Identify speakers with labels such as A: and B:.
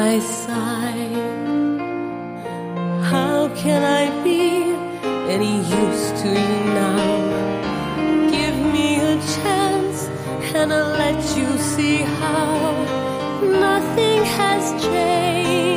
A: my side. How can I be any use to you now? Give me a chance and I'll let you see how nothing has changed.